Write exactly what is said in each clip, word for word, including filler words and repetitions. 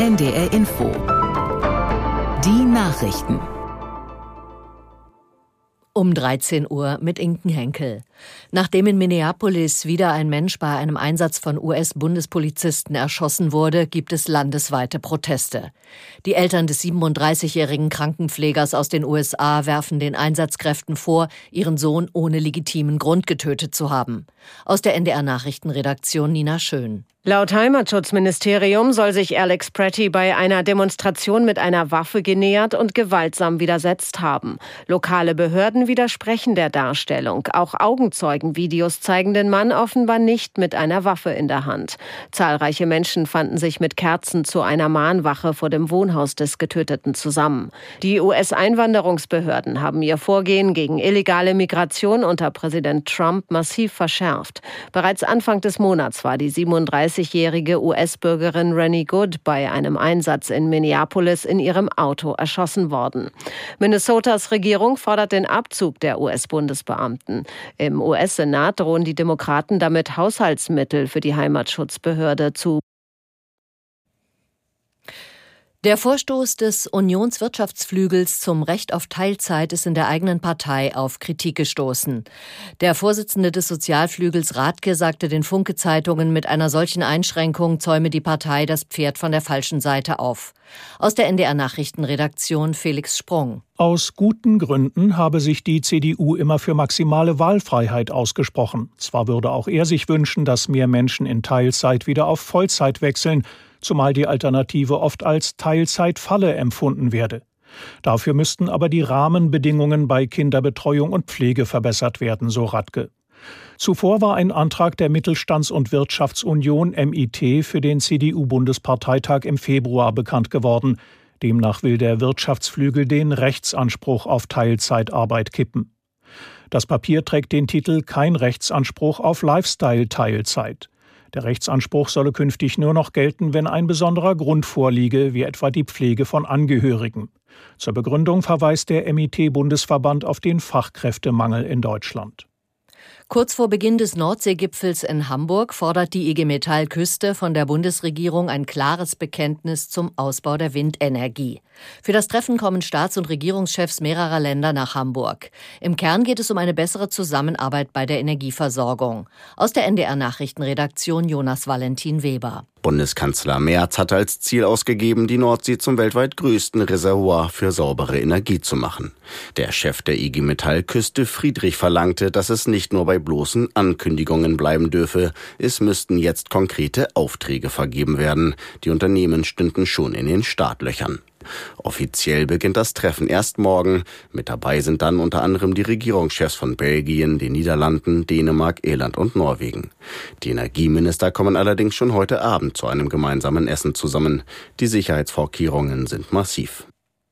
N D R Info. Die Nachrichten. Um dreizehn Uhr mit Inken Henkel. Nachdem in Minneapolis wieder ein Mensch bei einem Einsatz von U S-Bundespolizisten erschossen wurde, gibt es landesweite Proteste. Die Eltern des siebenunddreißigjährigen Krankenpflegers aus den U S A werfen den Einsatzkräften vor, ihren Sohn ohne legitimen Grund getötet zu haben. Aus der N D R-Nachrichtenredaktion Nina Schön. Laut Heimatschutzministerium soll sich Alex Pretty bei einer Demonstration mit einer Waffe genähert und gewaltsam widersetzt haben. Lokale Behörden widersprechen der Darstellung. Auch Augenzeugenvideos zeigen den Mann offenbar nicht mit einer Waffe in der Hand. Zahlreiche Menschen fanden sich mit Kerzen zu einer Mahnwache vor dem Wohnhaus des Getöteten zusammen. Die U S-Einwanderungsbehörden haben ihr Vorgehen gegen illegale Migration unter Präsident Trump massiv verschärft. Bereits Anfang des Monats war die siebenunddreißigjährige U S-Bürgerin Rennie Good bei einem Einsatz in Minneapolis in ihrem Auto erschossen worden. Minnesotas Regierung fordert den Abzug der U S-Bundesbeamten. Im U S-Senat drohen die Demokraten damit, Haushaltsmittel für die Heimatschutzbehörde zu. Der Vorstoß des Unionswirtschaftsflügels zum Recht auf Teilzeit ist in der eigenen Partei auf Kritik gestoßen. Der Vorsitzende des Sozialflügels Rathke sagte den Funke-Zeitungen, mit einer solchen Einschränkung zäume die Partei das Pferd von der falschen Seite auf. Aus der N D R-Nachrichtenredaktion Felix Sprung. Aus guten Gründen habe sich die C D U immer für maximale Wahlfreiheit ausgesprochen. Zwar würde auch er sich wünschen, dass mehr Menschen in Teilzeit wieder auf Vollzeit wechseln, zumal die Alternative oft als Teilzeitfalle empfunden werde. Dafür müssten aber die Rahmenbedingungen bei Kinderbetreuung und Pflege verbessert werden, so Rathke. Zuvor war ein Antrag der Mittelstands- und Wirtschaftsunion M I T für den C D U-Bundesparteitag im Februar bekannt geworden. Demnach will der Wirtschaftsflügel den Rechtsanspruch auf Teilzeitarbeit kippen. Das Papier trägt den Titel »Kein Rechtsanspruch auf Lifestyle-Teilzeit«. Der Rechtsanspruch solle künftig nur noch gelten, wenn ein besonderer Grund vorliege, wie etwa die Pflege von Angehörigen. Zur Begründung verweist der M I T-Bundesverband auf den Fachkräftemangel in Deutschland. Kurz vor Beginn des Nordseegipfels in Hamburg fordert die I G Metall Küste von der Bundesregierung ein klares Bekenntnis zum Ausbau der Windenergie. Für das Treffen kommen Staats- und Regierungschefs mehrerer Länder nach Hamburg. Im Kern geht es um eine bessere Zusammenarbeit bei der Energieversorgung. Aus der N D R-Nachrichtenredaktion Jonas Valentin Weber. Bundeskanzler Merz hat als Ziel ausgegeben, die Nordsee zum weltweit größten Reservoir für saubere Energie zu machen. Der Chef der I G Metall Küste, Friedrich, verlangte, dass es nicht nur bei bloßen Ankündigungen bleiben dürfe. Es müssten jetzt konkrete Aufträge vergeben werden. Die Unternehmen stünden schon in den Startlöchern. Offiziell beginnt das Treffen erst morgen. Mit dabei sind dann unter anderem die Regierungschefs von Belgien, den Niederlanden, Dänemark, Irland und Norwegen. Die Energieminister kommen allerdings schon heute Abend zu einem gemeinsamen Essen zusammen. Die Sicherheitsvorkehrungen sind massiv.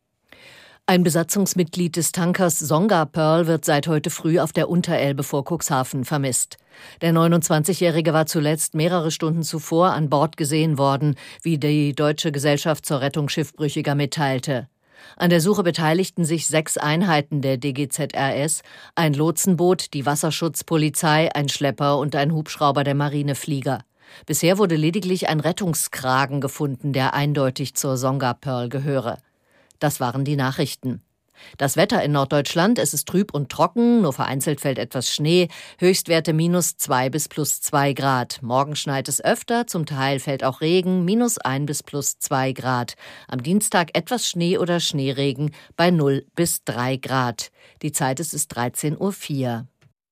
Ein Besatzungsmitglied des Tankers Songa Pearl wird seit heute früh auf der Unterelbe vor Cuxhaven vermisst. Der neunundzwanzigjährige war zuletzt mehrere Stunden zuvor an Bord gesehen worden, wie die Deutsche Gesellschaft zur Rettung Schiffbrüchiger mitteilte. An der Suche beteiligten sich sechs Einheiten der D G Z R S, ein Lotsenboot, die Wasserschutzpolizei, ein Schlepper und ein Hubschrauber der Marineflieger. Bisher wurde lediglich ein Rettungskragen gefunden, der eindeutig zur Songa Pearl gehöre. Das waren die Nachrichten. Das Wetter in Norddeutschland, es ist trüb und trocken, nur vereinzelt fällt etwas Schnee, Höchstwerte minus zwei bis plus zwei Grad. Morgen schneit es öfter, zum Teil fällt auch Regen, minus ein bis plus zwei Grad. Am Dienstag etwas Schnee oder Schneeregen bei null bis drei Grad. Die Zeit ist es dreizehn Uhr vier.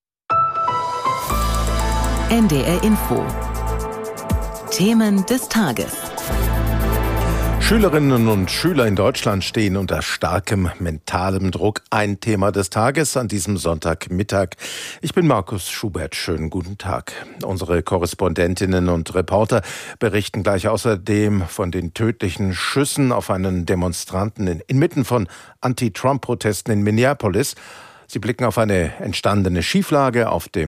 N D R Info. Themen des Tages. Schülerinnen und Schüler in Deutschland stehen unter starkem mentalem Druck. Ein Thema des Tages an diesem Sonntagmittag. Ich bin Markus Schubert. Schönen guten Tag. Unsere Korrespondentinnen und Reporter berichten gleich außerdem von den tödlichen Schüssen auf einen Demonstranten inmitten von Anti-Trump-Protesten in Minneapolis. Sie blicken auf eine entstandene Schieflage auf dem